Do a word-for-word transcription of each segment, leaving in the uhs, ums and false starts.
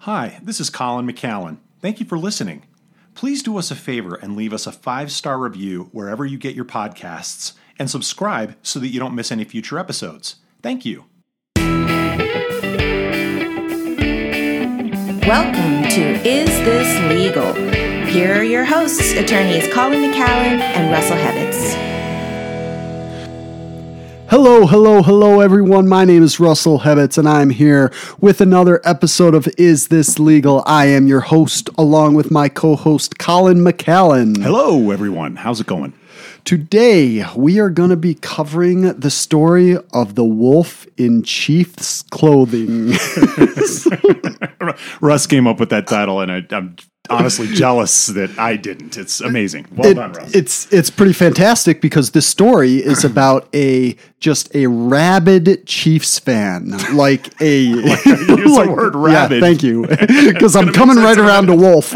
Hi, this is Colin McCallan. Thank you for listening. Please do us a favor and leave us a five-star review wherever you get your podcasts, and subscribe so that you don't miss any future episodes. Thank you. Welcome to Is This Legal? Here are your hosts, attorneys Colin McCallan and Russell Hebets. Hello, hello, hello, everyone. My name is Russell Hebets, and I'm here with another episode of Is This Legal? I am your host, along with my co-host, Colin McCallan. Hello, everyone. How's it going? Today, we are going to be covering the story of the wolf in sheep's clothing. Russ came up with that title, and I, I'm honestly jealous that I didn't. It's amazing. Well it, done, Russ. It's it's pretty fantastic because this story is about a just a rabid Chiefs fan, like a like, use like, the word rabid. Yeah, thank you, because I'm coming right around to wolf.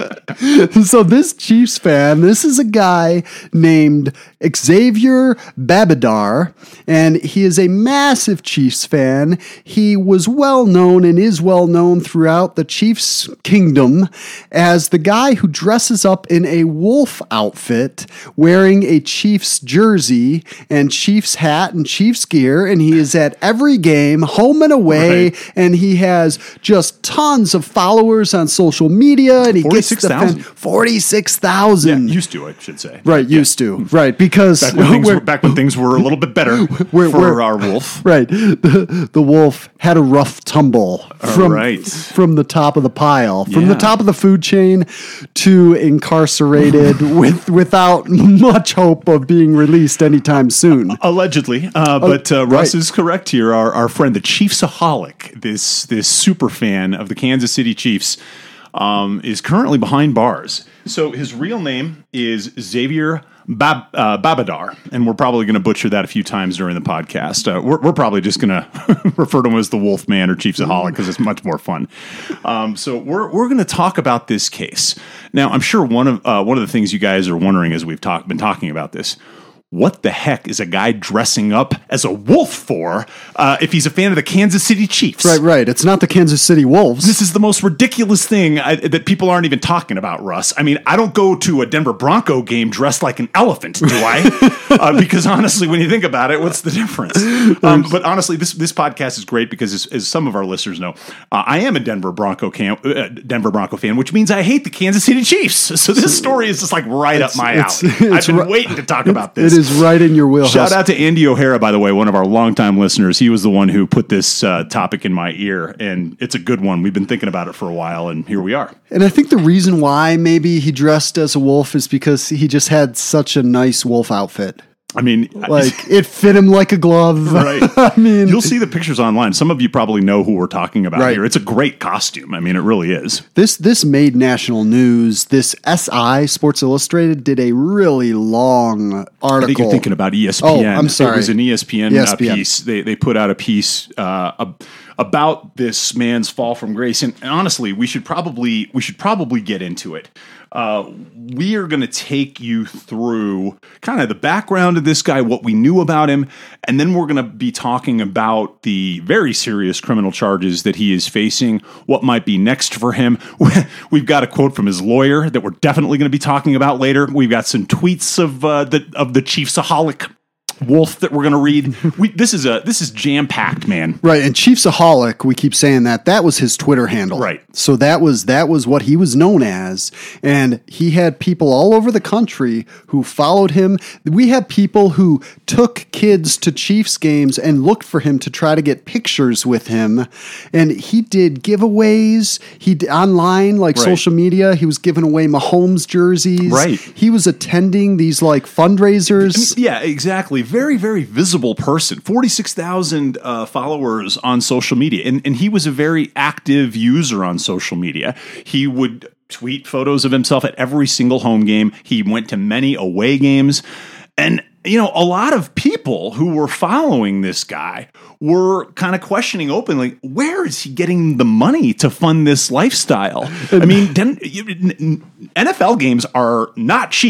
So this Chiefs fan, this is a guy named Xavier Babidar, and he is a massive Chiefs fan. He was well known and is well known throughout the Chiefs kingdom as the guy who dresses up in a wolf outfit, wearing a Chiefs jersey and Chiefs hat and Chiefs gear, and he is at every game, home and away, right. And he has just tons of followers on social media, and he gets the fan, forty-six thousand. Yeah, used to, I should say. Right, yeah. used to. Right, because back when, things were, back when things were a little bit better we're, for we're, our wolf. Right. The, the wolf had a rough tumble from, right. from the top of the pile, from yeah. the top of the food chain to incarcerated with without much hope of being released anytime soon. Allegedly. Uh, but uh, Russ right. is correct here. Our, our friend, the Chiefsaholic, this, this super fan of the Kansas City Chiefs, um, is currently behind bars. So his real name is Xavier Bab, uh, Babidar, and we're probably going to butcher that a few times during the podcast. Uh, we're, we're probably just going to refer to him as the Wolf Man or Chiefsaholic because it's much more fun. Um, so we're we're going to talk about this case. Now, I'm sure one of uh, one of the things you guys are wondering as we've talk, been talking about this. What the heck is a guy dressing up as a wolf for uh, if he's a fan of the Kansas City Chiefs? Right, right. It's not the Kansas City Wolves. This is the most ridiculous thing I, that people aren't even talking about, Russ. I mean, I don't go to a Denver Bronco game dressed like an elephant, do I? uh, because honestly, when you think about it, what's the difference? Um, but honestly, this this podcast is great because, as, as some of our listeners know, uh, I am a Denver Bronco cam- uh, Denver Bronco fan, which means I hate the Kansas City Chiefs. So this story is just like right it's, up my it's, alley. It's, I've been right, waiting to talk about this. It is right in your wheelhouse. Shout out to Andy O'Hara, by the way, one of our longtime listeners. He was the one who put this uh, topic in my ear, and it's a good one. We've been thinking about it for a while, and here we are. And I think the reason why maybe he dressed as a wolf is because he just had such a nice wolf outfit. I mean, like it fit him like a glove. Right. I mean, you'll see the pictures online. Some of you probably know who we're talking about right. here. It's a great costume. I mean, it really is. This this made national news. This S I Sports Illustrated did a really long article. I think you're thinking about E S P N. Oh, I'm sorry. It was an E S P N, E S P N. Uh, piece. They they put out a piece uh, about this man's fall from grace, and, and honestly, we should probably we should probably get into it. Uh, we are going to take you through kind of the background of this guy, what we knew about him, and then we're going to be talking about the very serious criminal charges that he is facing, what might be next for him. We've got a quote from his lawyer that we're definitely going to be talking about later. We've got some tweets of uh, the of the Chiefsaholic wolf that we're going to read. We, this is a this is jam packed, man. Right, and Chiefsaholic, we keep saying that that was his Twitter handle. Right. So that was that was what he was known as, and he had people all over the country who followed him. We have people who took kids to Chiefs games and looked for him to try to get pictures with him, and he did giveaways. He did online, like right. social media. He was giving away Mahomes jerseys. Right. He was attending these like fundraisers. I mean, yeah, exactly. Very, very visible person. forty-six thousand uh, followers on social media. And, and he was a very active user on social media. He would tweet photos of himself at every single home game. He went to many away games. And, you know, a lot of people who were following this guy were kind of questioning openly, where is he getting the money to fund this lifestyle? I mean, N F L games are not cheap.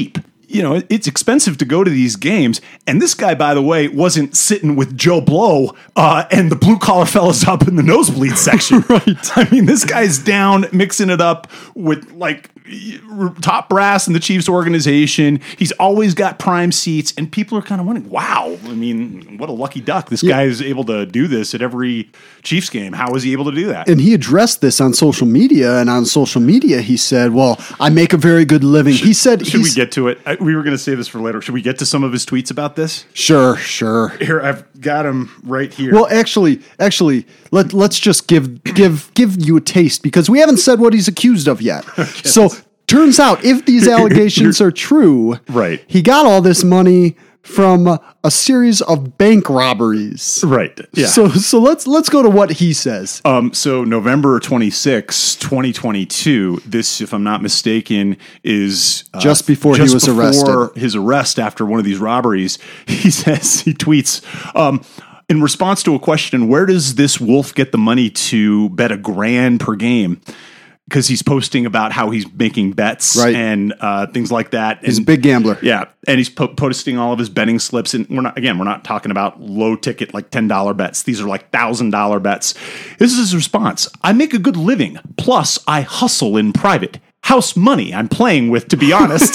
you know, it's expensive to go to these games. And this guy, by the way, wasn't sitting with Joe Blow uh, and the blue collar fellas up in the nosebleed section. Right. I mean, this guy's down mixing it up with like top brass in the Chiefs organization. He's always got prime seats, and people are kind of wondering, wow, I mean, what a lucky duck. This yeah. guy is able to do this at every Chiefs game. How is he able to do that? And he addressed this on social media, and on social media he said, well, I make a very good living. Should, he said, should we get to it? I, we were going to save this for later. Should we get to some of his tweets about this? Sure, sure. Here, I've got him right here. Well, actually, actually, let, let's just give give give you a taste, because we haven't said what he's accused of yet. Okay. So turns out, if these allegations are true, right, he got all this money from a series of bank robberies. Right. Yeah. So so let's let's go to what he says. Um so November twenty-sixth, twenty twenty-two, this, if I'm not mistaken, is uh, just before just he was before arrested. His arrest after one of these robberies. He says, he tweets, um in response to a question, where does this wolf get the money to bet a grand per game? Because he's posting about how he's making bets right. and uh, things like that. He's and, a big gambler. Yeah. And he's po- posting all of his betting slips. And we're not, again, we're not talking about low ticket, like ten dollar bets. These are like one thousand dollar bets. This is his response. I make a good living. Plus, I hustle in private. House money I'm playing with, to be honest.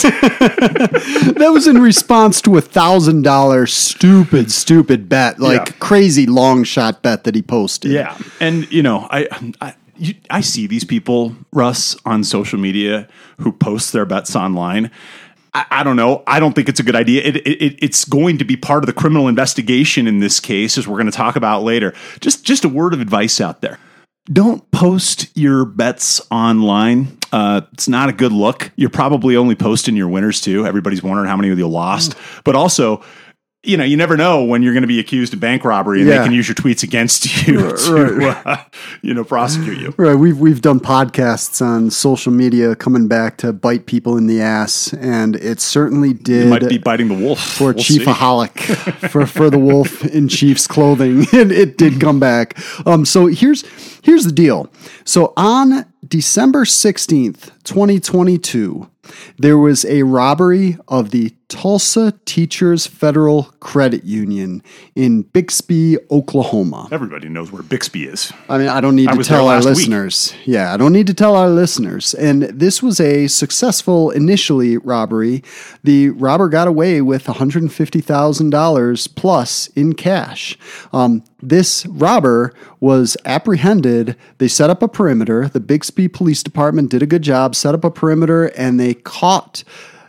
That was in response to a one thousand dollar stupid, stupid bet, like yeah. crazy long shot bet that he posted. Yeah. And, you know, I... I You, I see these people, Russ, on social media who post their bets online. I, I don't know. I don't think it's a good idea. It, it, it's going to be part of the criminal investigation in this case, as we're going to talk about later. Just, just a word of advice out there. Don't post your bets online. Uh, it's not a good look. You're probably only posting your winners too. Everybody's wondering how many of you lost. But also, you know, you never know when you're going to be accused of bank robbery, and yeah. they can use your tweets against you right, to, right. Uh, you know, prosecute you. Right. We've we've done podcasts on social media coming back to bite people in the ass, and it certainly did. You might be biting the wolf for we'll Chiefaholic, for for the wolf in Chiefs clothing, and it did come back. Um. So here's here's the deal. So on December sixteenth, twenty twenty-two, there was a robbery of the Tulsa Teachers Federal Credit Union in Bixby, Oklahoma. Everybody knows where Bixby is. I mean, I don't need I to tell our listeners. Week. Yeah, I don't need to tell our listeners. And this was a successful initially robbery. The robber got away with one hundred fifty thousand dollars plus in cash. Um, this robber was apprehended. They set up a perimeter. The Bixby Police Department did a good job, set up a perimeter, and they caught,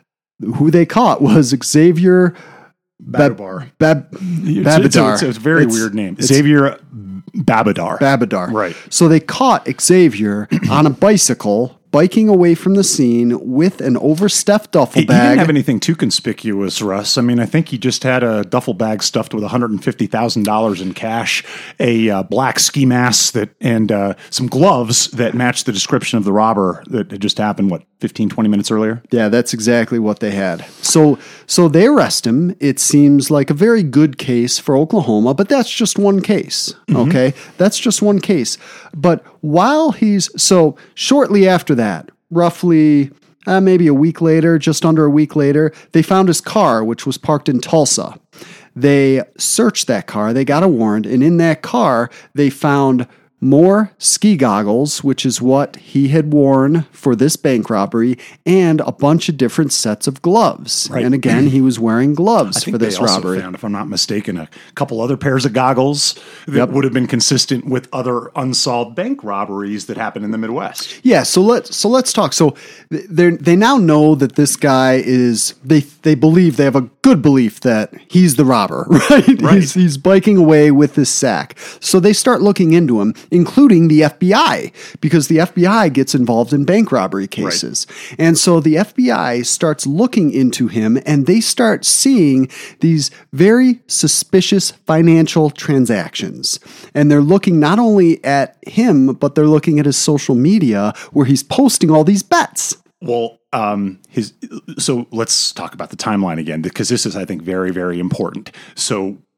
who they caught was Xavier Babadar. Bab- Babadar. It's, it's, it's a very it's, weird name. Xavier Babadar. Babadar. Right. So they caught Xavier on a bicycle, biking away from the scene with an overstuffed duffel he, bag. He didn't have anything too conspicuous, Russ. I mean, I think he just had a duffel bag stuffed with one hundred fifty thousand dollars in cash, a uh, black ski mask that, and uh, some gloves that matched the description of the robber that had just happened, what, fifteen, twenty minutes earlier? Yeah, that's exactly what they had. So, so they arrest him. It seems like a very good case for Oklahoma, but that's just one case, mm-hmm. okay? That's just one case. But while he's, so shortly after that, roughly uh, maybe a week later, just under a week later, they found his car, which was parked in Tulsa. They searched that car, they got a warrant, and in that car, they found more ski goggles, which is what he had worn for this bank robbery, and a bunch of different sets of gloves. Right. And again, he was wearing gloves I think for this they also robbery. Found, if I'm not mistaken, a couple other pairs of goggles that yep. would have been consistent with other unsolved bank robberies that happened in the Midwest. Yeah, so let's so let's talk. So they they now know that this guy is they they believe they have a good belief that he's the robber, right? Right. He's, he's biking away with this sack. So they start looking into him, including the F B I, because the F B I gets involved in bank robbery cases. Right. And so the F B I starts looking into him, and they start seeing these very suspicious financial transactions. And they're looking not only at him, but they're looking at his social media where he's posting all these bets. Well, um, his so let's talk about the timeline again, because this is, I think, very, very important. So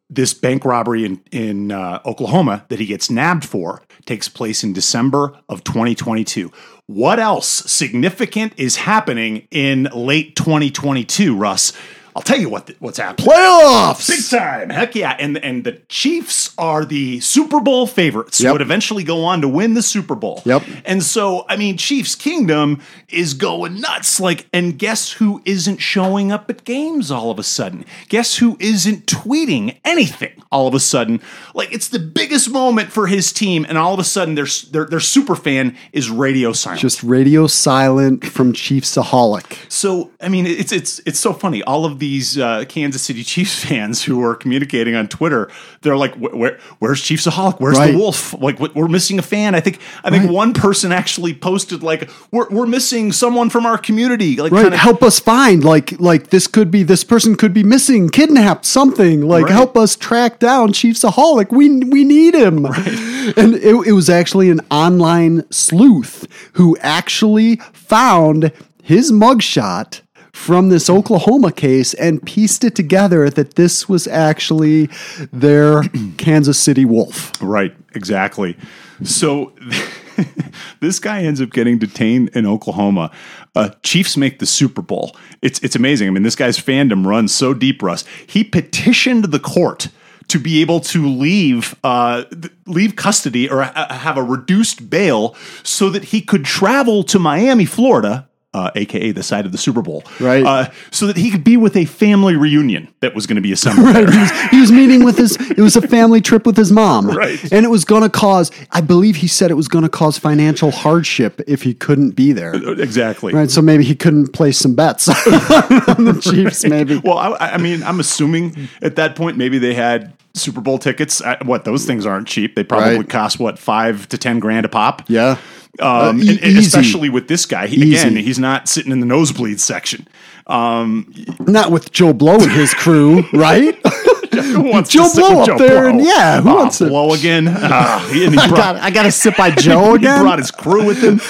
this bank robbery in in uh, Oklahoma that he gets nabbed for takes place in December of twenty twenty-two. What else significant is happening in late twenty twenty-two, Russ? I'll tell you what the, what's happening. Playoffs! Big time. Heck yeah. And and the Chiefs are the Super Bowl favorites Yep. who would eventually go on to win the Super Bowl. Yep. And so, I mean, Chiefs Kingdom is going nuts. Like, and guess who isn't showing up at games all of a sudden? Guess who isn't tweeting anything all of a sudden? Like, it's the biggest moment for his team, and all of a sudden their their, their super fan is radio silent. Just radio silent from Chiefsaholic. So, I mean, it's it's it's so funny. All of these uh, Kansas City Chiefs fans who are communicating on Twitter, they're like, "Where, where's Chiefsaholic? Where's Right. the Wolf? Like, we're missing a fan." I think I think Right. one person actually posted like, "We're we're missing someone from our community." Like, Right, kinda, help us find like like this could be this person could be missing, kidnapped, something like Right. help us track down Chiefsaholic. We we need him. And it, it was actually an online sleuth who actually found his mugshot from this Oklahoma case and pieced it together that this was actually their Kansas City Wolf. Right, exactly. So this guy ends up getting detained in Oklahoma. Uh, Chiefs make the Super Bowl. It's it's amazing. I mean, this guy's fandom runs so deep, Russ. He petitioned the court to be able to leave uh, th- leave custody or ha- have a reduced bail so that he could travel to Miami, Florida, uh, a k a the site of the Super Bowl, Right. Uh, so that he could be with a family reunion that was going to be assembled Right. there. He was, he was meeting with his, it was a family trip with his mom. Right. And it was going to cause, I believe he said it was going to cause financial hardship if he couldn't be there. Exactly. Right. So maybe he couldn't place some bets on the Chiefs, maybe. Well, I, I mean, I'm assuming at that point maybe they had Super Bowl tickets. I, what those things aren't cheap. They probably Right. cost what five to ten grand a pop. Yeah. Um, Uh, e- and- and easy. especially with this guy. He, Easy. again, he's not sitting in the nosebleed section. Um, Not with Joe Blow and his crew, right? who wants Joe to sit Blow with up Joe there, Blow? and yeah, who Ah, wants to- Blow again? Ah, he, and he I brought, got, I got to sit by Joe he again. brought his crew with him.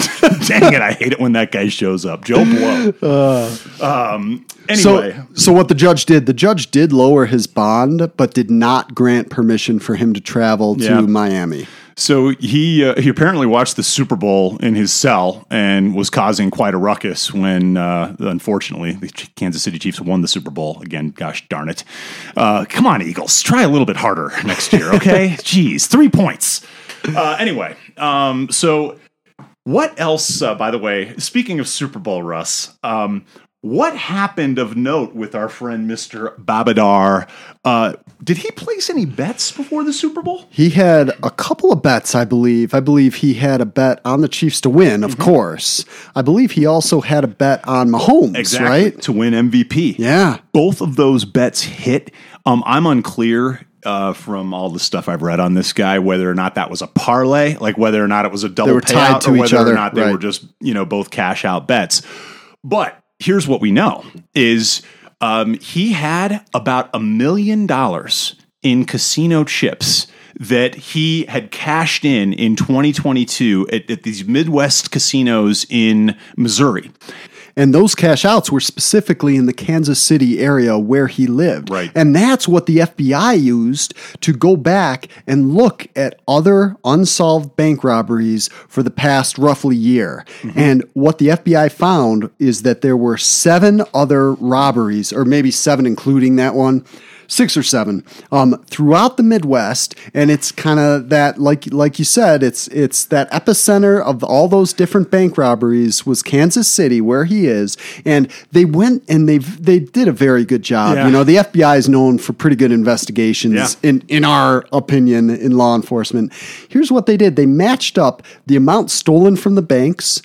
Dang it! I hate it when that guy shows up. Joe Blow. um, anyway, So, so what the judge did, the judge did lower his bond, but did not grant permission for him to travel to Yeah. Miami. So he uh, he apparently watched the Super Bowl in his cell and was causing quite a ruckus when, uh, unfortunately, the Kansas City Chiefs won the Super Bowl again. Gosh darn it! Uh, come on, Eagles, try a little bit harder next year, okay? Jeez, three points. Uh, anyway, um, so what else? Uh, by the way, speaking of Super Bowl, Russ. Um, What happened of note with our friend Mister Babadar? Uh, did he place any bets before the Super Bowl? He had a couple of bets, I believe. I believe he had a bet on the Chiefs to win, of course. I believe he also had a bet on Mahomes, right? To win M V P. Yeah. Both of those bets hit. Um, I'm unclear uh, from all the stuff I've read on this guy whether or not that was a parlay, like whether or not it was a double were tied payout, to or each whether other, or not they right. were just, you know, both cash out bets. But here's what we know is um, he had about a million dollars in casino chips that he had cashed in in twenty twenty-two at, at these Midwest casinos in Missouri. And those cash outs were specifically in the Kansas City area where he lived. Right. And that's what the F B I used to go back and look at other unsolved bank robberies for the past roughly year. Mm-hmm. And what the F B I found is that there were seven other robberies, or maybe seven including that one, six or seven, um, throughout the Midwest, and it's kind of that, like like you said, it's it's that epicenter of all those different bank robberies was Kansas City, where he is, and they went and they they did a very good job. Yeah. You know, the F B I is known for pretty good investigations, Yeah. in in our opinion, in law enforcement. Here's what they did: they matched up the amount stolen from the banks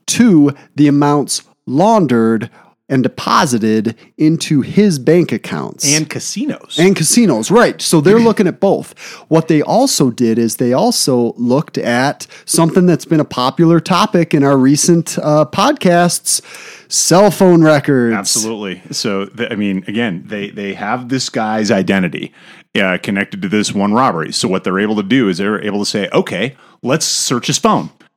to the amounts laundered and deposited into his bank accounts. And casinos. And casinos, right. So they're looking at both. What they also did is they also looked at something that's been a popular topic in our recent uh, podcasts, cell phone records. Absolutely. So, th- I mean, again, they, they have this guy's identity uh, connected to this one robbery. So what they're able to do is they're able to say, okay, let's search his phone.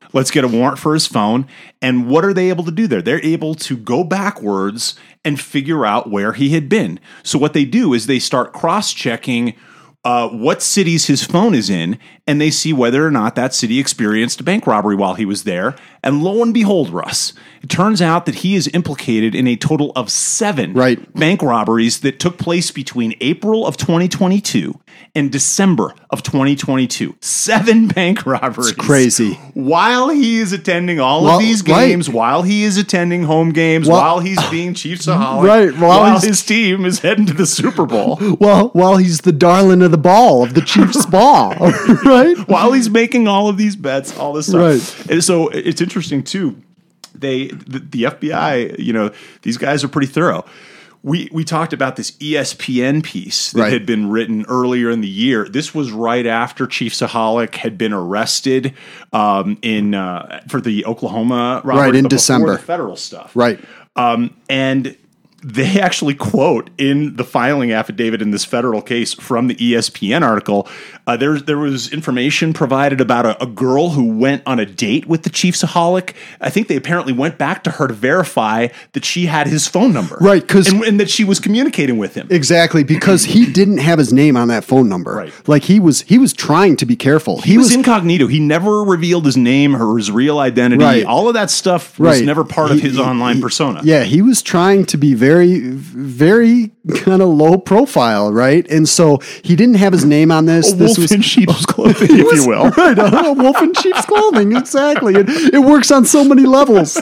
Let's get a warrant for his phone. And what are they able to do there? They're able to go backwards and figure out where he had been. So what they do is they start cross-checking uh, what cities his phone is in, and they see whether or not that city experienced a bank robbery while he was there. And lo and behold, Russ, it turns out that he is implicated in a total of seven right. bank robberies that took place between April of twenty twenty-two and December of twenty twenty-two. Seven bank robberies. It's crazy. While he is attending all well, of these games, right. while he is attending home games, well, while he's being Chiefsaholic, right, while, while his team is heading to the Super Bowl. Well, while he's the darling of the ball, of the Chiefs ball, right? While he's making all of these bets, all this stuff. Right. And so it's interesting, too. They, the, the F B I, you know, these guys are pretty thorough. We we talked about this E S P N piece that right. had been written earlier in the year. This was right after Chiefsaholic had been arrested um, in uh, for the Oklahoma robbery, right in but December, the federal stuff, right? Um, and they actually quote in the filing affidavit in this federal case from the E S P N article, uh, there, there was information provided about a, a girl who went on a date with the Chiefsaholic. I think they apparently went back to her to verify that she had his phone number. Right, 'cause- and, and that she was communicating with him. Exactly, because he didn't have his name on that phone number. Right. Like he was he was trying to be careful. He, he was, was incognito. He never revealed his name or his real identity. Right. All of that stuff was right. never part he, of his he, online he, persona. Yeah, he was trying to be very, very kind of low profile, right? And so he didn't have his name on this. A this wolf was, in sheep's clothing, if was, you will. Right, a wolf in sheep's clothing, exactly. It, it works on so many levels.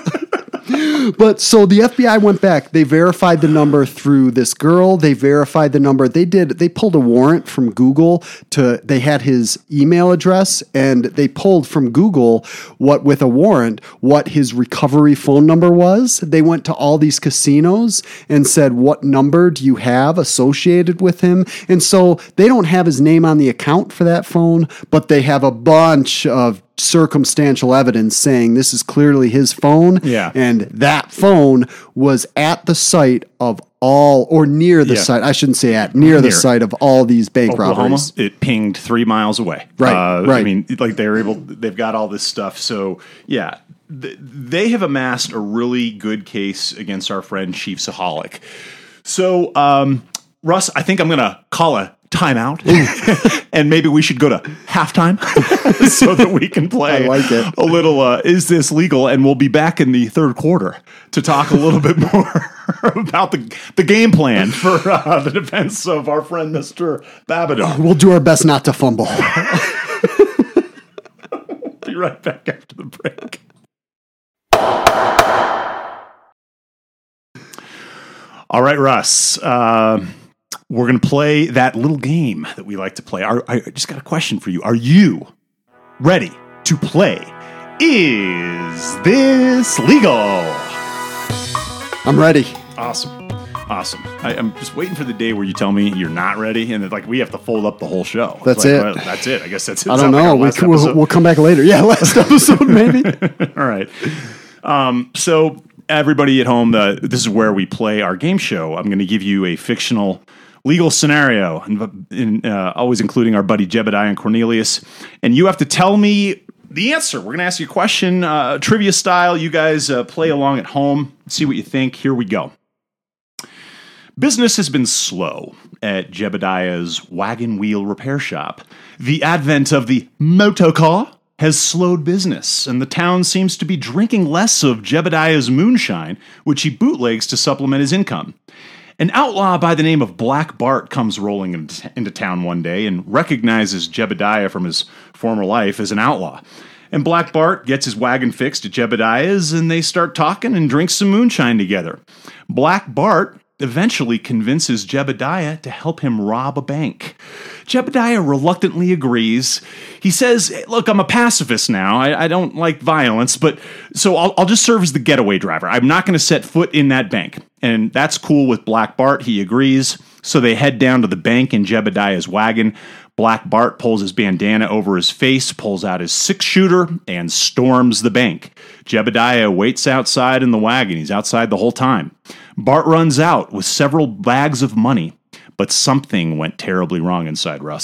But so the F B I went back. They verified the number through this girl. They verified the number. They did. They pulled a warrant from Google to. They had his email address, and they pulled from Google what with a warrant what his recovery phone number was. They went to all these casinos and said, "What number do you have associated with him?" And so they don't have his name on the account for that phone, but they have a bunch of circumstantial evidence saying this is clearly his phone. Yeah. And that phone was at the site of all, or near the Yeah. site, I shouldn't say at, near, near the site of all these bank Oklahoma, robberies. it pinged three miles away. Right, uh, right. I mean, like they're able, they've got all this stuff. So yeah, th- they have amassed a really good case against our friend Chiefsaholic. So, um, Russ, I think I'm going to call a timeout and maybe we should go to halftime so that we can play I like it. a little uh, Is This Legal? And we'll be back in the third quarter to talk a little bit more about the, the game plan for uh, the defense of our friend Mister Babadar. We'll do our best not to fumble. Be right back after the break. All right, Russ. Uh, we're going to play that little game that we like to play. Are, I just got a question for you. Are you ready to play Is This Legal? I'm ready. Awesome. Awesome. I, I'm just waiting for the day where you tell me you're not ready and that, like, we have to fold up the whole show. That's like, it. Well, that's it. I guess that's it. I don't Sounds like know. our We last can, we'll, episode. we'll come back later. Yeah, last episode maybe. All right. Um, so everybody at home, uh, this is where we play our game show. I'm going to give you a fictional legal scenario, and in, uh, always including our buddy Jebediah and Cornelius. And you have to tell me the answer. We're going to ask you a question, uh, trivia style. You guys uh, play along at home. See what you think. Here we go. Business has been slow at Jebediah's wagon wheel repair shop. The advent of the motocar has slowed business, and the town seems to be drinking less of Jebediah's moonshine, which he bootlegs to supplement his income. An outlaw by the name of Black Bart comes rolling into, into town one day and recognizes Jebediah from his former life as an outlaw. And Black Bart gets his wagon fixed at Jebediah's, and they start talking and drink some moonshine together. Black Bart eventually convinces Jebediah to help him rob a bank. Jebediah reluctantly agrees. He says, look, I'm a pacifist now. I, I don't like violence, but so I'll, I'll just serve as the getaway driver. I'm not going to set foot in that bank. And that's cool with Black Bart. He agrees. So they head down to the bank in Jebediah's wagon. Black Bart pulls his bandana over his face, pulls out his six-shooter, and storms the bank. Jebediah waits outside in the wagon. He's outside the whole time. Bart runs out with several bags of money, but something went terribly wrong inside Russ.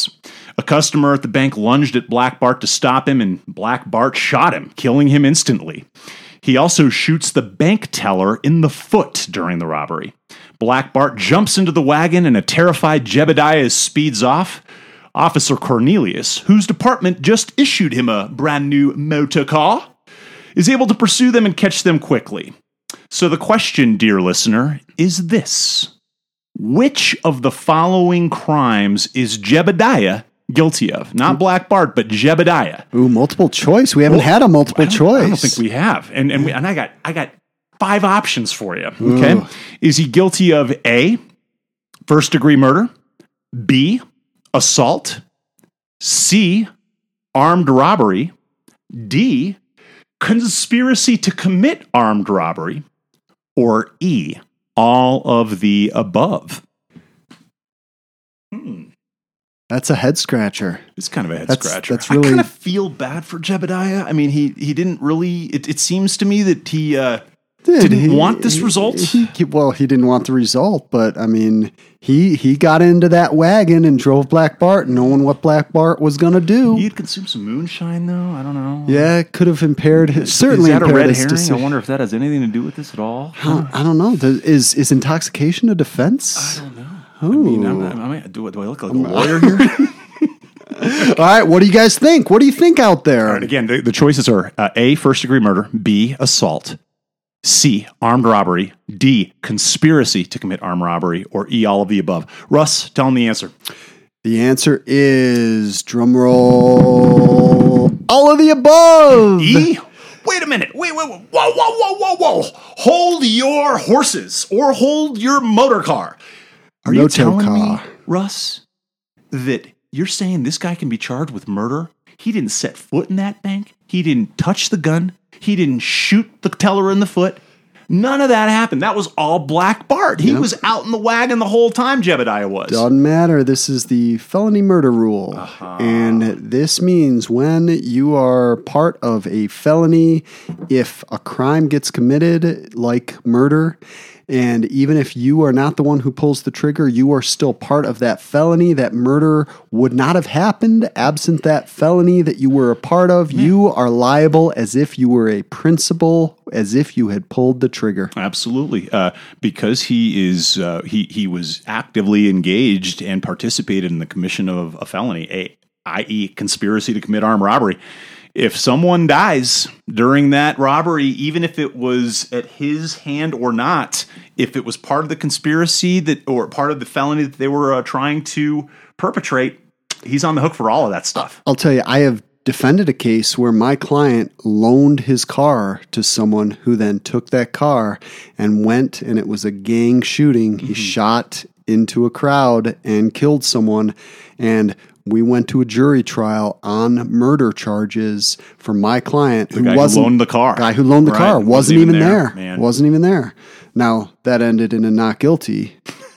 A customer at the bank lunged at Black Bart to stop him, and Black Bart shot him, killing him instantly. He also shoots the bank teller in the foot during the robbery. Black Bart jumps into the wagon, and a terrified Jebediah speeds off. Officer Cornelius, whose department just issued him a brand new motor car, is able to pursue them and catch them quickly. So the question, dear listener, is this. Which of the following crimes is Jebediah guilty of? Not Black Bart, but Jebediah. Ooh, multiple choice. We haven't Well, had a multiple I don't, choice. I don't think we have. And and, we, and I got I got five options for you. Okay. Ooh. Is he guilty of A, first degree murder, B, assault, C, armed robbery, D, conspiracy to commit armed robbery, or E, all of the above? Hmm. That's a head scratcher. It's kind of a head That's- scratcher. that's really- I kind of feel bad for Jebediah. I mean, he he didn't really. It, it seems to me that he uh, didn't He- want this he- result. he- he- well, he didn't want the result, but I mean, he he got into that wagon and drove Black Bart, knowing what Black Bart was going to do. He had consumed some moonshine, though. I don't know. Yeah, it could have impaired his, certainly is that a impaired red his herring? decision. I wonder if that has anything to do with this at all. Huh, I don't know. Does- Is is intoxication a defense? I don't know. I mean, I'm, Ooh. I'm, I mean, do, do I look like a lawyer here? All right, what do you guys think? What do you think out there? All right, again, the, the choices are uh, A, first degree murder, B, assault, C, armed robbery, D, conspiracy to commit armed robbery, or E, all of the above. Russ, tell them the answer. The answer is drum roll. All of the above. E? Wait a minute. Wait, wait, wait. Whoa, whoa, whoa, whoa, whoa. Hold your horses or hold your motor car. Are you Moto telling car. me, Russ, that you're saying this guy can be charged with murder? He didn't set foot in that bank. He didn't touch the gun. He didn't shoot the teller in the foot. None of that happened. That was all Black Bart. He Yep. was out in the wagon the whole time, Jebediah was. Doesn't matter. This is the felony murder rule. Uh-huh. And this means when you are part of a felony, if a crime gets committed like murder, and even if you are not the one who pulls the trigger, you are still part of that felony. That murder would not have happened absent that felony that you were a part of. You are liable as if you were a principal, as if you had pulled the trigger. Absolutely, uh, because he is uh, he he was actively engaged and participated in the commission of a felony, a, that is, conspiracy to commit armed robbery. If someone dies during that robbery, even if it was at his hand or not, if it was part of the conspiracy that or part of the felony that they were uh, trying to perpetrate, he's on the hook for all of that stuff. I'll tell you, I have defended a case where my client loaned his car to someone who then took that car and went, and it was a gang shooting. He Mm-hmm. shot into a crowd and killed someone, and we went to a jury trial on murder charges for my client who guy who wasn't loaned the car. Guy who loaned the Right, car wasn't wasn't, even even there, there. man. Wasn't even there. Now that ended in a not guilty,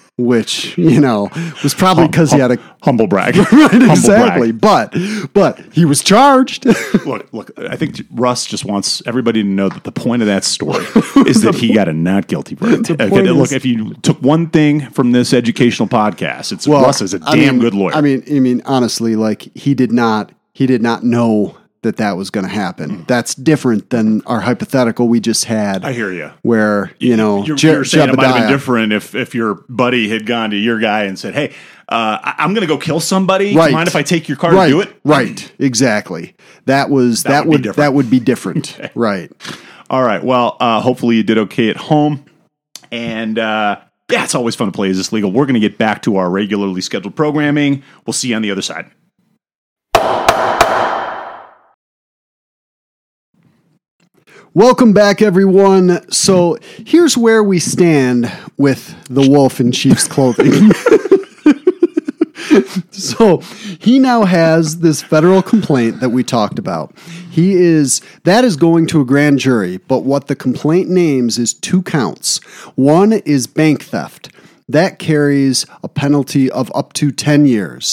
which you know was probably because he had a Humble brag. right Humble exactly. brag. But but he was charged. Look, look. I think Russ just wants everybody to know that the point of that story is that he got a not guilty verdict. The Okay, point look, is- if you took one thing from this educational podcast, it's Russ is a damn I mean- good lawyer. I mean, I mean, honestly, like he did not, he did not know that that was going to happen. That's different than our hypothetical we just had. I hear you. Where you know, you're, Je- you're saying it might have been Jebediah- different if if your buddy had gone to your guy and said, "Hey, uh, I, I'm going to go kill somebody. Right. Mind if I take your car right, to do it?" Right, exactly. That was That that, would be would different. that would be different. Right. All right. Well, uh, hopefully you did okay at home. And uh, yeah, it's always fun to play Is This Legal? We're going to get back to our regularly scheduled programming. We'll see you on the other side. Welcome back, everyone. So here's where we stand with the wolf in sheep's clothing. So he now has this federal complaint that we talked about. He is that is going to a grand jury, but what the complaint names is two counts. One is bank theft. That carries a penalty of up to ten years.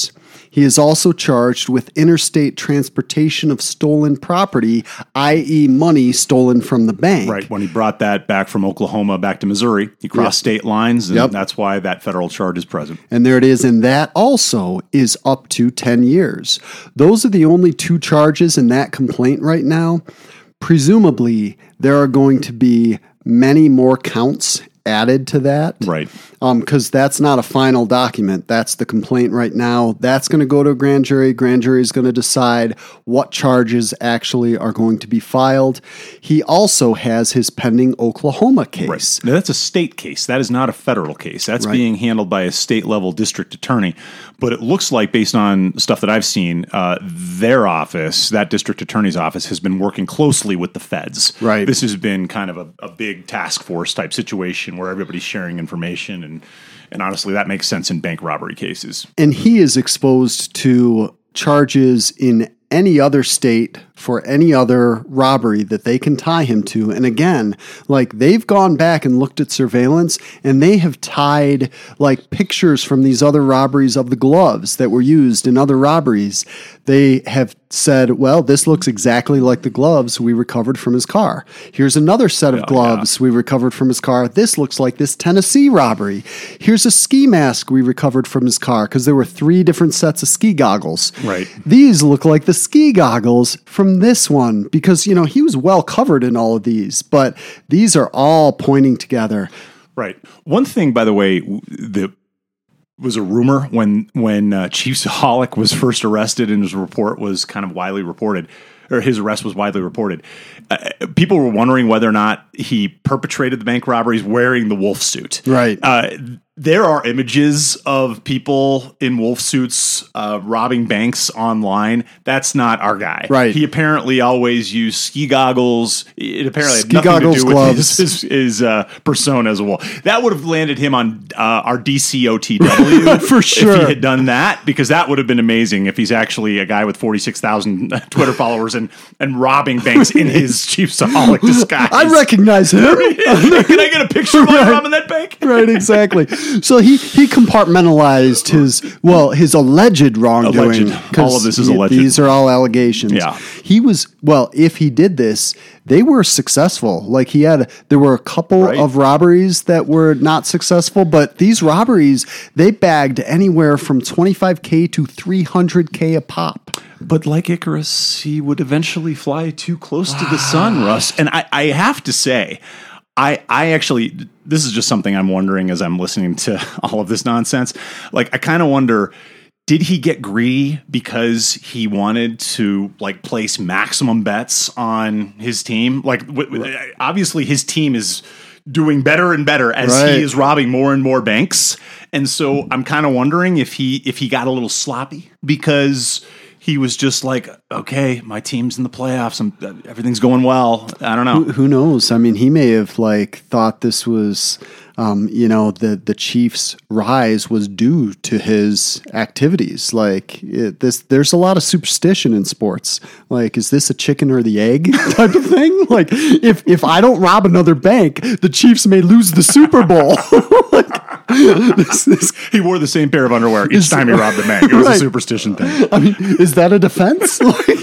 He is also charged with interstate transportation of stolen property, that is money stolen from the bank. Right. When he brought that back from Oklahoma back to Missouri, he crossed yep. state lines, and yep. that's why that federal charge is present. And there it is. And that also is up to ten years. Those are the only two charges in that complaint right now. Presumably, there are going to be many more counts added to that. Right. Because um, that's not a final document. That's the complaint right now. That's going to go to a grand jury. Grand jury is going to decide what charges actually are going to be filed. He also has his pending Oklahoma case. Right. Now, that's a state case. That is not a federal case. That's right. being handled by a state-level district attorney. But it looks like, based on stuff that I've seen, uh, their office, that district attorney's office, has been working closely with the feds. Right. This has been kind of a, a big task force type situation where everybody's sharing information, and and honestly, that makes sense in bank robbery cases. And he is exposed to charges in any other state for any other robbery that they can tie him to. And again, like, they've gone back and looked at surveillance, and they have tied like pictures from these other robberies of the gloves that were used in other robberies. They have said, well, this looks exactly like the gloves we recovered from his car. Here's another set of oh, gloves yeah. we recovered from his car. This looks like this Tennessee robbery. Here's a ski mask we recovered from his car, because there were three different sets of ski goggles. Right. These look like the ski goggles from this one, because, you know, he was well covered in all of these, but these are all pointing together. Right. One thing, by the way, that was a rumor when when uh, Chief Saholic was first arrested and his report was kind of widely reported, or his arrest was widely reported. Uh, people were wondering whether or not he perpetrated the bank robberies wearing the wolf suit. Right. Uh, there are images of people in wolf suits uh, robbing banks online. That's not our guy. Right. He apparently always used ski goggles. It apparently ski had nothing goggles, to do with gloves. his, his, his uh, persona as a wolf. That would have landed him on uh, our D C O T W for sure if he had done that, because that would have been amazing if he's actually a guy with forty-six thousand Twitter followers and, and robbing banks in his Chief Saholic disguise. I recognize him. Can I get a picture while right. robbing that bank? Right, exactly. So he, he compartmentalized his, well, his alleged wrongdoing. Alleged. All of this is he, alleged. These are all allegations. Yeah. He was, well, if he did this, they were successful. Like, he had, there were a couple right. of robberies that were not successful, but these robberies, they bagged anywhere from twenty-five K to three hundred K a pop. But like Icarus, he would eventually fly too close to the sun, Russ. And I, I have to say, I, I actually, this is just something I'm wondering as I'm listening to all of this nonsense. Like, I kind of wonder, did he get greedy because he wanted to, like, place maximum bets on his team? Like, w- w- obviously his team is doing better and better as right. he is robbing more and more banks. And so I'm kind of wondering if he if he got a little sloppy because he was just like, okay, my team's in the playoffs. I'm, everything's going well. I don't know. Who, who knows? I mean, he may have like thought this was, um, you know, the the Chiefs' rise was due to his activities. Like it, this, there's a lot of superstition in sports. Like, is this a chicken or the egg type of thing? Like, if if I don't rob another bank, the Chiefs may lose the Super Bowl. like, this, this, he wore the same pair of underwear each time he robbed the bank. It was right. a superstition thing. I mean, is that a defense? Like,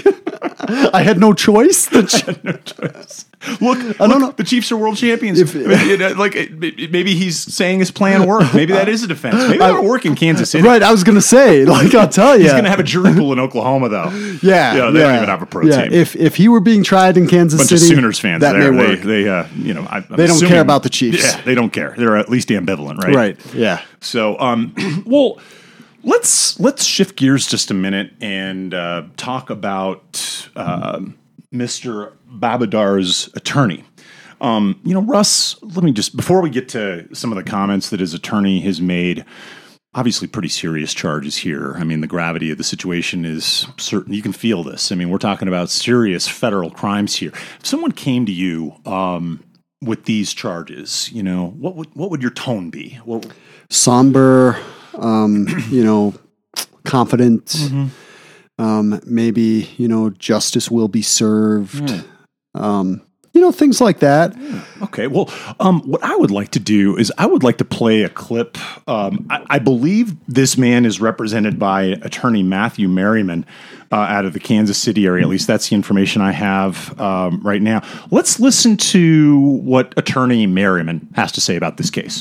I had no choice. The I had no choice. Look, I don't look, know. The Chiefs are world champions. If, it, it, like it, it, maybe he's saying his plan worked. Maybe that is a defense. Maybe that'll work in Kansas City. Right. I was going to say, like, I'll tell you, he's going to have a jury pool in Oklahoma, though. Yeah, you know, they yeah, don't even have a pro yeah. team. If if he were being tried in Kansas Bunch City, of Sooners fans that there. may They, work. they, uh, you know, I, I'm they don't assuming, care about the Chiefs. Yeah, they don't care. They're at least ambivalent, right? Right. Yeah. So, um, well. Let's let's shift gears just a minute and uh, talk about uh, Mister Babadar's attorney. Um, you know, Russ, let me just, before we get to some of the comments that his attorney has made, obviously pretty serious charges here. I mean, the gravity of the situation is certain. You can feel this. I mean, we're talking about serious federal crimes here. If someone came to you um, with these charges, you know, what would what would your tone be? What, Somber, um, you know, confident, mm-hmm. um, maybe, you know, justice will be served. Mm. Um, you know, things like that. Okay. Well, um, what I would like to do is I would like to play a clip. Um, I, I believe this man is represented by attorney Matthew Merriman uh, out of the Kansas City area. At least that's the information I have um, right now. Let's listen to what attorney Merriman has to say about this case.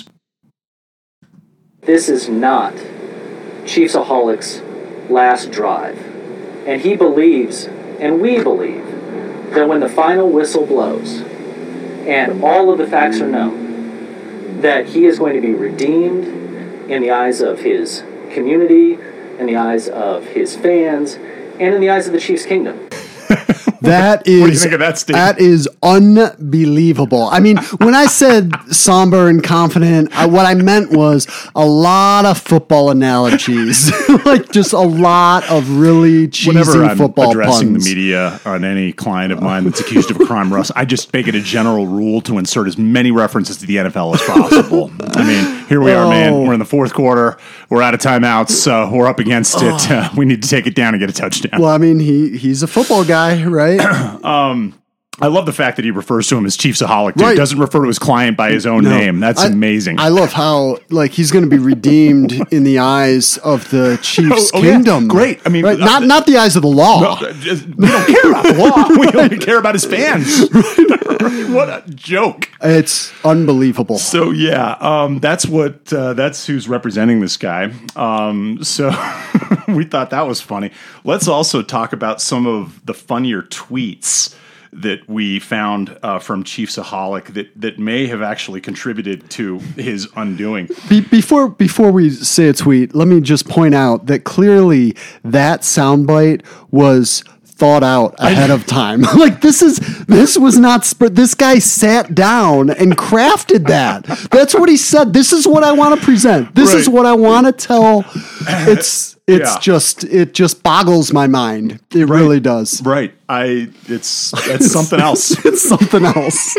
This is not Chiefsaholics' last drive. And he believes, and we believe, that when the final whistle blows and all of the facts are known, that he is going to be redeemed in the eyes of his community, in the eyes of his fans, and in the eyes of the Chiefs Kingdom. That is, what do you think of that, Steve? That is unbelievable. I mean, when I said somber and confident, I, what I meant was a lot of football analogies, like just a lot of really cheesy Whenever I'm football addressing puns. the media on any client of mine that's accused of a crime, Russ, I just make it a general rule to insert as many references to the N F L as possible. I mean, here we are, man. We're in the fourth quarter. We're out of timeouts. So we're up against oh. it. Uh, we need to take it down and get a touchdown. Well, I mean, he he's a football guy, right? um, I love the fact that he refers to him as Chiefsaholic. Dude. Right. Doesn't refer to his client by his own no. name. That's I, amazing. I love how like he's going to be redeemed in the eyes of the Chiefs oh, oh, Kingdom. Yeah. Great. I mean, right? uh, not not the eyes of the law. No, just, we don't care about the law. We only care about his fans. What a joke! It's unbelievable. So yeah, um, that's what uh, that's who's representing this guy. Um, so we thought that was funny. Let's also talk about some of the funnier tweets that we found uh, from Chiefsaholic that that may have actually contributed to his undoing. Be- before before we say a tweet, let me just point out that clearly that soundbite was thought out ahead of time. Like this is this was not sp- this guy sat down and crafted that. That's what he said. This is what I want to present. This Right. is what I want to tell. It's it's Yeah. just it just boggles my mind. It Right. really does. Right. I it's that's something else. It's something else.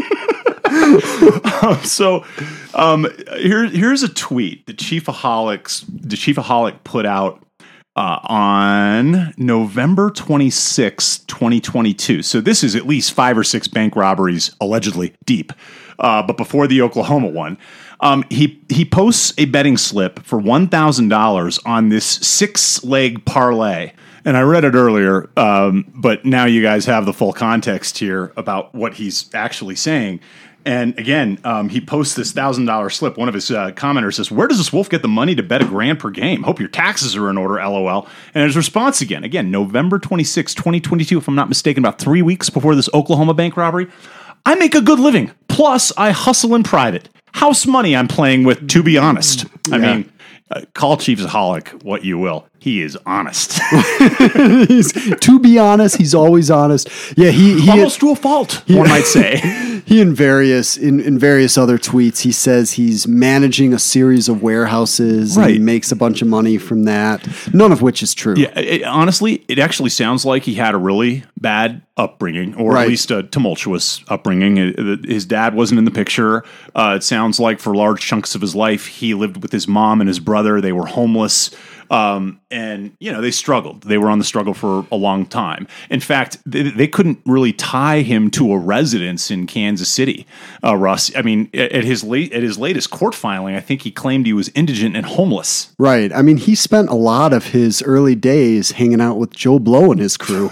um, so um, here here's a tweet that Chiefaholics the Chiefaholic put out Uh, on November twenty-sixth, twenty twenty-two. So this is at least five or six bank robberies allegedly deep. Uh, but before the Oklahoma one, um, he he posts a betting slip for one thousand dollars on this six-leg parlay. And I read it earlier, um, but now you guys have the full context here about what he's actually saying. And again, um, he posts this one thousand dollars slip. One of his uh, commenters says, "Where does this wolf get the money to bet a grand per game? Hope your taxes are in order, LOL." And his response again, again, November twenty-sixth, twenty twenty-two, if I'm not mistaken, about three weeks before this Oklahoma bank robbery. "I make a good living. Plus, I hustle in private. House money I'm playing with, to be honest." I Yeah. mean, uh, call Chiefsaholic what you will. He is honest. He's, to be honest, he's always honest. Yeah, he, he Almost to a fault, he, one might say. He in various in, in various other tweets, he says he's managing a series of warehouses and he Right. makes a bunch of money from that. None of which is true. Yeah, it, honestly, it actually sounds like he had a really bad upbringing, or Right. at least a tumultuous upbringing. It- His dad wasn't in the picture. Uh, it sounds like for large chunks of his life, he lived with his mom and his brother. They were homeless. Um, and, you know, they struggled. They were on the struggle for a long time. In fact, they, they couldn't really tie him to a residence in Kansas City, uh, Russ. I mean, at, at his late, at his latest court filing, I think he claimed he was indigent and homeless. Right. I mean, he spent a lot of his early days hanging out with Joe Blow and his crew.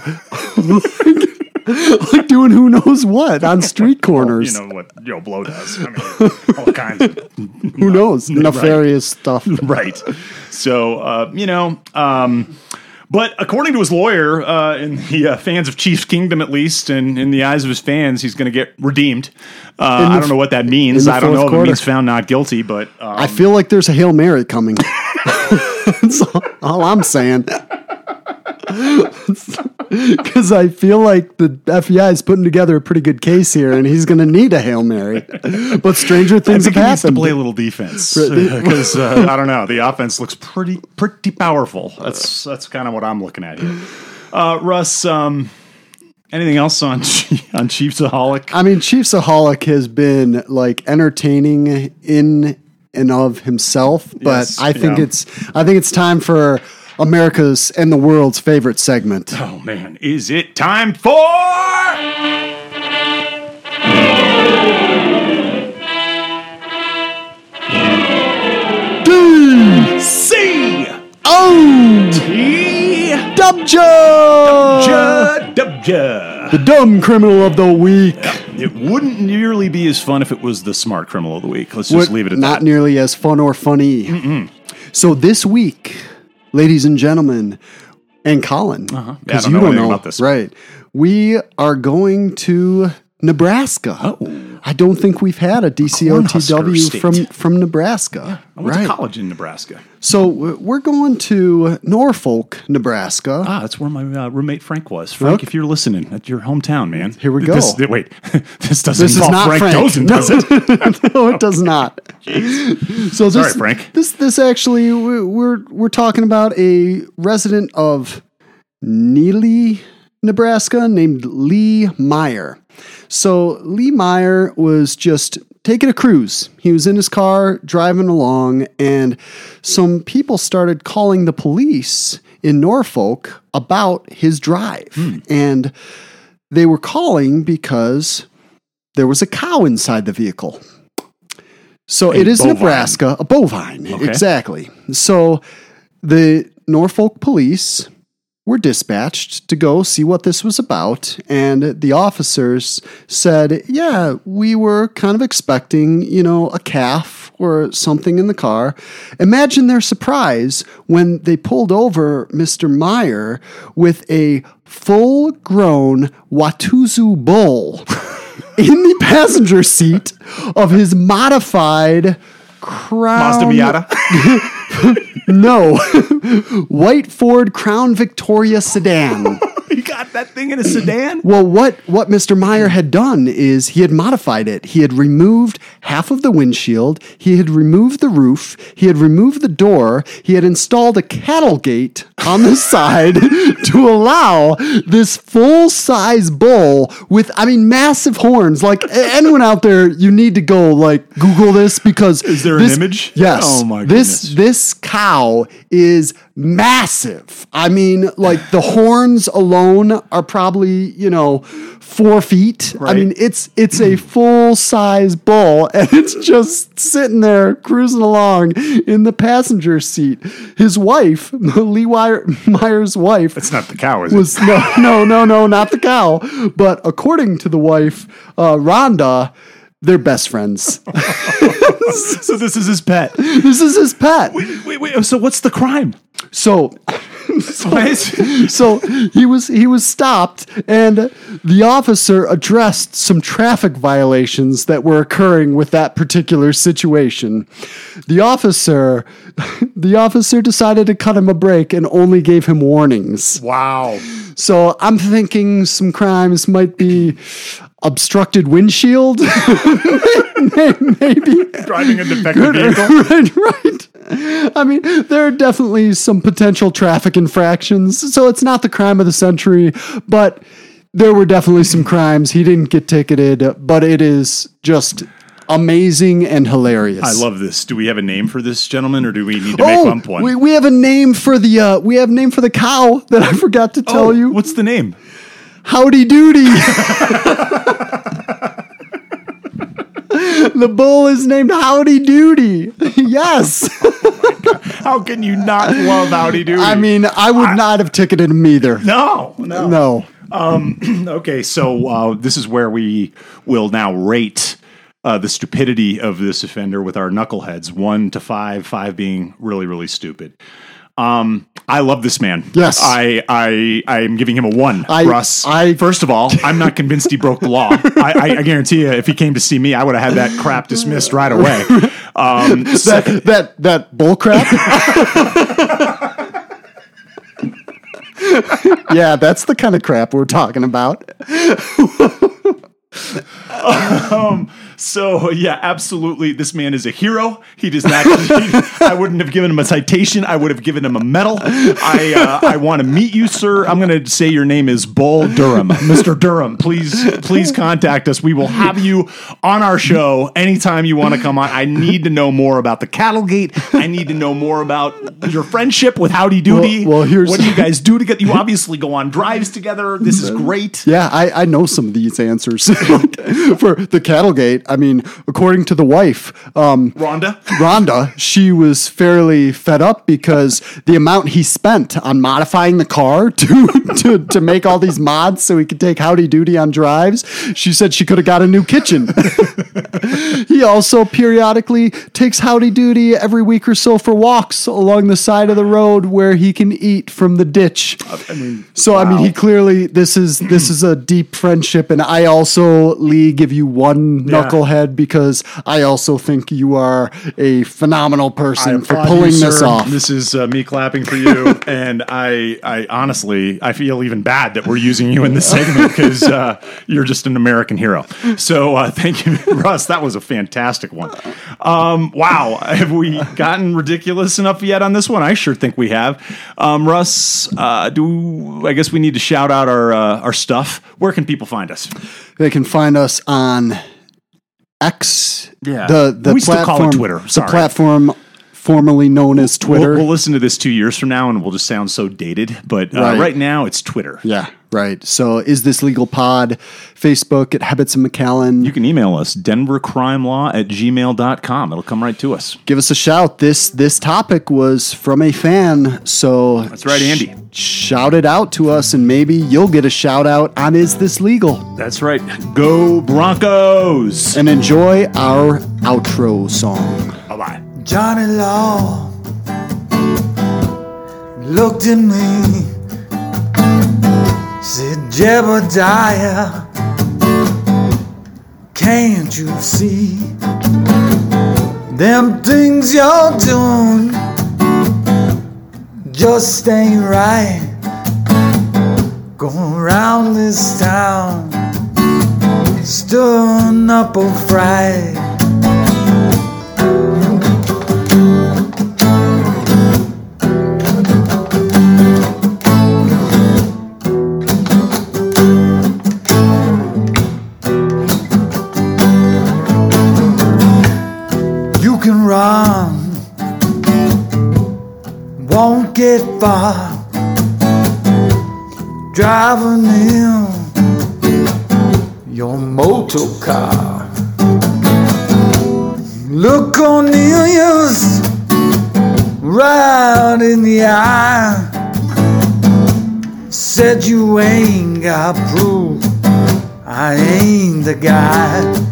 Like doing who knows what on street corners. You know what Joe Blow does. I mean, all kinds of Who knows? Nefarious stuff. Right. So, uh, you know, um, but according to his lawyer, uh, in the uh, fans of Chiefs Kingdom, at least, and in the eyes of his fans, he's going to get redeemed. Uh, the I don't know what that means. in the I don't fourth know if quarter. it means found not guilty, but um, I feel like there's a Hail Mary coming. That's all I'm saying. Because I feel like the F B I is putting together a pretty good case here, and he's going to need a Hail Mary. But stranger I things think have he needs to happened. play a little defense because uh, I don't know. The offense looks pretty pretty powerful. That's that's kind of what I'm looking at here. Uh, Russ, um, anything else on on Chiefsaholic? I mean, Chiefsaholic has been like entertaining in and of himself, but Yes, I think yeah. it's I think it's time for America's and the world's favorite segment. Oh man, is it time for D C O T W J W. The dumb criminal of the week. It wouldn't nearly be as fun if it was the smart criminal of the week. Let's just Would- leave it at not that. nearly as fun or funny. Mm-mm. So this week, ladies and gentlemen, and Colin, because Uh-huh. Yeah, I don't you know don't anything know, about this. right? We are going to Nebraska. Oh. I don't think we've had a D C O T W Cornhusker state. from from Nebraska. I went right. to college in Nebraska. So w- we're going to Norfolk, Nebraska. Ah, that's where my uh, roommate Frank was. Frank, Okay. if you're listening, that's your hometown, man. Here we This, go. wait, this doesn't This is involve not Frank, Frank. Dozen, No. does it? No, it does not. So this, Sorry, Frank. This this actually we- we're we're talking about a resident of Neely, Nebraska, named Lee Meyer. So Lee Meyer was just taking a cruise. He was in his car driving along, and some people started calling the police in Norfolk about his drive. Hmm. And they were calling because there was a cow inside the vehicle. So A it is bovine. Nebraska, a bovine, Okay. exactly. So the Norfolk police were dispatched to go see what this was about, and the officers said, yeah, we were kind of expecting, you know, a calf or something in the car. Imagine their surprise when they pulled over Mister Meyer with a full-grown Watuzu bull in the passenger seat of his modified Crown... Mazda Miata. No. White Ford Crown Victoria sedan. You got that thing in a sedan? Well, what, what Mister Meyer had done is he had modified it. He had removed half of the windshield. He had removed the roof. He had removed the door. He had installed a cattle gate on the side to allow this full-size bull with, I mean, massive horns. Like, a- anyone out there, you need to go, like, Google this because... Is there an this- image? Yes. Oh, my This, goodness. this cow is massive. I mean, like, the horns alone are probably, you know, four feet. I Right. mean, it's it's a full size bull, and it's just sitting there cruising along in the passenger seat. His wife, Lee Wire, Meyer's wife, That's not the cow, is was no, no, no, no, not the cow. But according to the wife, uh, Rhonda, they're best friends. it? So this is his pet. This is his pet. Wait, wait, wait. So what's the crime? So, Why is- so he was he was stopped, and the officer addressed some traffic violations that were occurring with that particular situation. The officer, the officer decided to cut him a break and only gave him warnings. Wow. So I'm thinking some crimes might be obstructed windshield, maybe. Driving a defective vehicle. Right, right. I mean, there are definitely some potential traffic infractions, so it's not the crime of the century, but there were definitely some crimes. He didn't get ticketed, but it is just amazing and hilarious. I love this. Do we have a name for this gentleman, or do we need to make Oh, up one? we, we have a name for the uh, we have a name for the cow that I forgot to tell Oh, you. What's the name? Howdy Doody. The bull is named Howdy Doody. Yes. How can you not love Howdy Doody? I mean, I would not have ticketed him either. no, no. No. Okay, so uh, this is where we will now rate uh, the stupidity of this offender with our knuckleheads, one to five, five being really, really stupid. Um, I love this man. Yes. I I I am giving him a one, I- Russ. I- First of all, I'm not convinced he broke the law. I, I, I guarantee you, if he came to see me, I would have had that crap dismissed right away. Um, That that that bull crap. Yeah, that's the kind of crap we're talking about. So yeah, absolutely. This man is a hero. He does not. he, I wouldn't have given him a citation. I would have given him a medal. I uh, I want to meet you, sir. I'm going to say your name is Bull Durham, Mister Durham. Please, please contact us. We will have you on our show anytime you want to come on. I need to know more about the Cattlegate. I need to know more about your friendship with Howdy Doody. Well, well, here's what do you guys do together? You obviously go on drives together. This is great. Yeah, I, I know some of these answers for the Cattlegate. I mean, according to the wife, um, Rhonda, Rhonda, she was fairly fed up because the amount he spent on modifying the car to to, to make all these mods so he could take Howdy Doody on drives, she said she could have got a new kitchen. He also periodically takes Howdy Doody every week or so for walks along the side of the road where he can eat from the ditch. I mean, so wow. I mean, he clearly this is this is a deep friendship, and I also, Lee, give you one Yeah. knucklehead because I also think you are a phenomenal person I for applaud pulling you, this sir. off. This is uh, me clapping for you, and I, I honestly, I feel even bad that we're using you in this segment because uh, you're just an American hero. So uh, thank you, Russ. That was a fantastic one. Um, wow, have we gotten ridiculous enough yet on this one? I sure think we have. Um, Russ, uh, do I guess we need to shout out our uh, our stuff? Where can people find us? They can find us on X, Yeah. the the We still platform, call it Twitter. the Sorry. platform formerly known as Twitter. We'll, we'll listen to this two years from now, and we'll just sound so dated. But uh, Right. right now, it's Twitter. Yeah, right. So is this legal pod? Facebook at Hebbets and McAllen. You can email us, denver crime law at gmail dot com. It'll come right to us. Give us a shout. This this topic was from a fan, so That's right, Andy. Sh- shout it out to us, and maybe you'll get a shout out on Is This Legal? That's right. Go Broncos! And enjoy our outro song. Bye-bye. Johnny Law looked at me, said, Jebediah, can't you see them things you're doing just ain't right? Going around this town, stirring up a fright. You can run, won't get far, driving in your motor car. Look Cornelius right in the eye, said you ain't got proof, I ain't the guy.